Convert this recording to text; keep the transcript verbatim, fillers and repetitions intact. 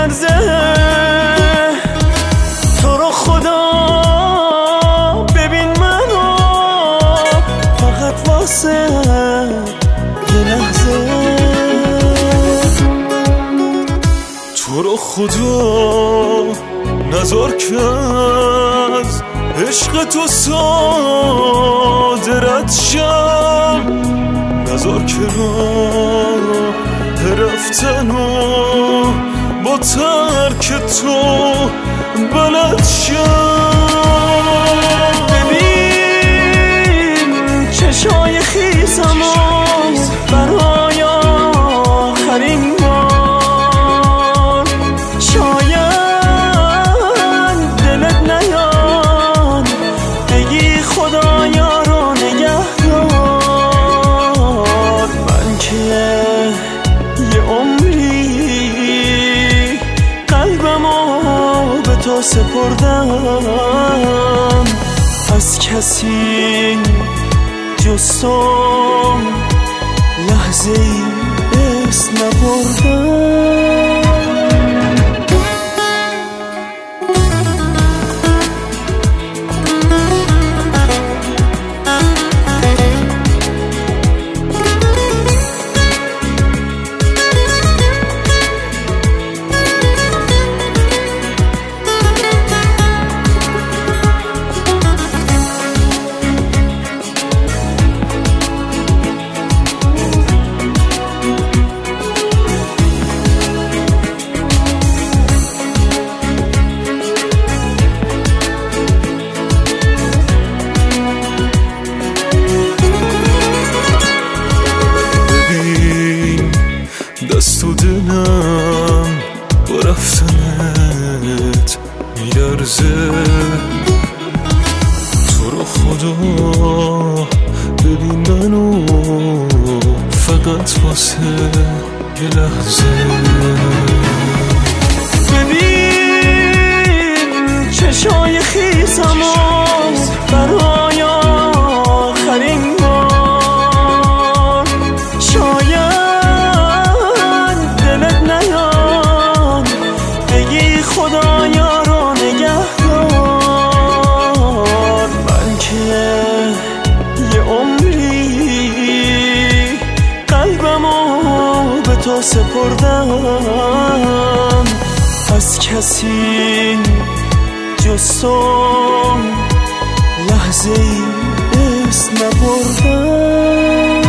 میلرزه. تو رو خدا ببین منو فقط واسه یه لحظه. تو رو خدا نذار که از عشق تو صادرت شم، نذار که راه رفتنو با ترک تو بلد شم. ببین چشای خیسمو برای آخرین بار، شاید دلت نیاد بگی خدایا رو نگه دار. من که یه عمری قلبمو به تو سپردم، از کسی جز تو لحظه ای اسم نبردم. دست و دلم با رفتنت میلرزه. تو رو خدا ببین منو فقط واسه یه لحظه. ببین چشای خیسمو برای آخرین بار، شاید خدایا رو نگه دار. من که یه عمری قلبمو به تو سپردم، از کسی جز تو لحظه ای اسم نبردم.